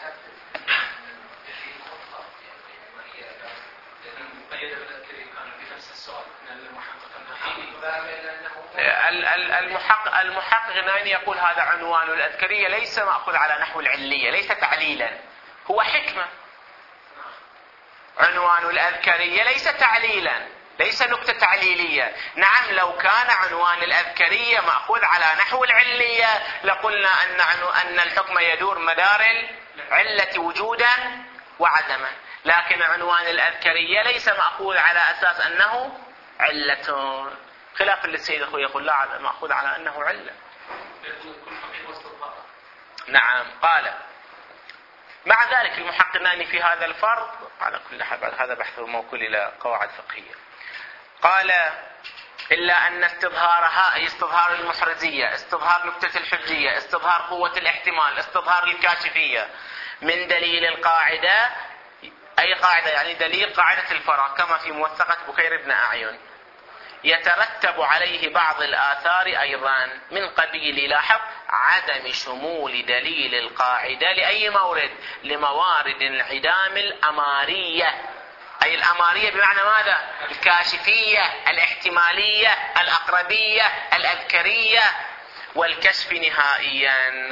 المحقق المحقق النايني يقول هذا عنوان الأذكرية ليس مأخوذ على نحو العلية، ليس تعليلا، هو حكمة. عنوان الأذكرية ليس تعليلا، ليس نكتة تعليلية. نعم لو كان عنوان الأذكرية مأخوذ على نحو العلية لقلنا أن أن الحكم يدور مدار العلة وجودا وعدما، لكن عنوان الأذكرية ليس مأخوذ على أساس أنه علة، خلاف اللي السيد أخوي يقول لا مأخوذ على أنه علة. نعم. قال مع ذلك المحققان في هذا الفرض على كل حال هذا بحث موكول إلى قواعد فقهية. قال إلا أن استظهارها أي استظهار المحرزية، استظهار نكتة الحجية، استظهار قوة الاحتمال، استظهار الكاشفية من دليل القاعدة، أي قاعدة يعني دليل قاعدة الفراغ كما في موثقة بكير بن أعين، يترتب عليه بعض الآثار أيضا من قبيل لاحظ عدم شمول دليل القاعدة لأي مورد، لموارد انعدام الأمارية، أي الأمارية بمعنى ماذا؟ الكاشفية، الاحتمالية، الأقربية، الأذكرية، والكشف نهائيا.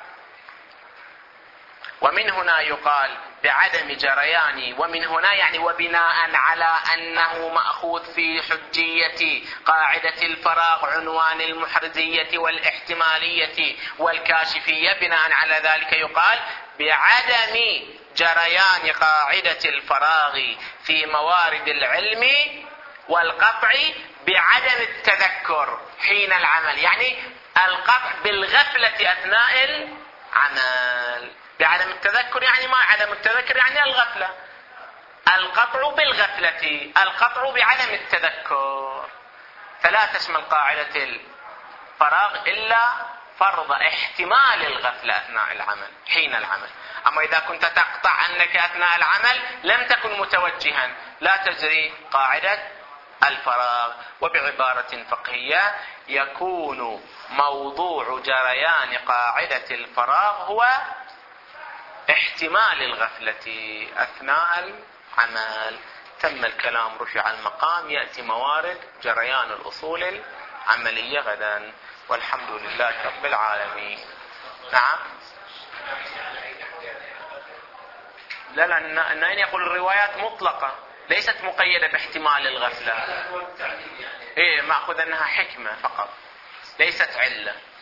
ومن هنا يقال بعدم جريان، ومن هنا يعني وبناء على أنه مأخوذ في حجية قاعدة الفراغ عنوان المحرزية والاحتمالية والكاشفية، بناء على ذلك يقال بعدم جريان قاعدة الفراغ في موارد العلم والقطع بعدم التذكر حين العمل، يعني القطع بالغفلة أثناء العمل. بعدم التذكر يعني ما عدم التذكر يعني الغفلة، القطع بالغفلة، القطع بعدم التذكر، فلا تشمل قاعدة الفراغ إلا فرض احتمال الغفلة أثناء العمل حين العمل. أما إذا كنت تقطع أنك أثناء العمل لم تكن متوجها لا تجري قاعدة الفراغ. وبعبارة فقهية يكون موضوع جريان قاعدة الفراغ هو احتمال الغفلة أثناء العمل. تم الكلام، رفع المقام، يأتي موارد جريان الأصول العملية غدا، والحمد لله رب العالمين. نعم. لا لا النائن يقول الروايات مطلقة ليست مقيدة باحتمال الغفلة، إيه مأخذ أنها حكمة فقط ليست علة.